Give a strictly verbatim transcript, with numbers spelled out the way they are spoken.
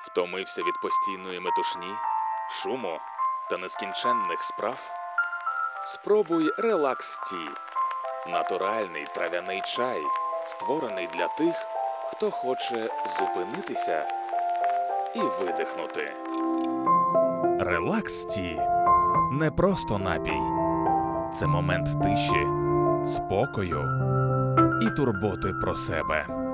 Втомився від постійної метушні, шуму та нескінченних справ? Спробуй Relax Tea – натуральний трав'яний чай, створений для тих, хто хоче зупинитися і видихнути. Relax Tea – не просто напій. Це момент тиші, спокою і турботи про себе.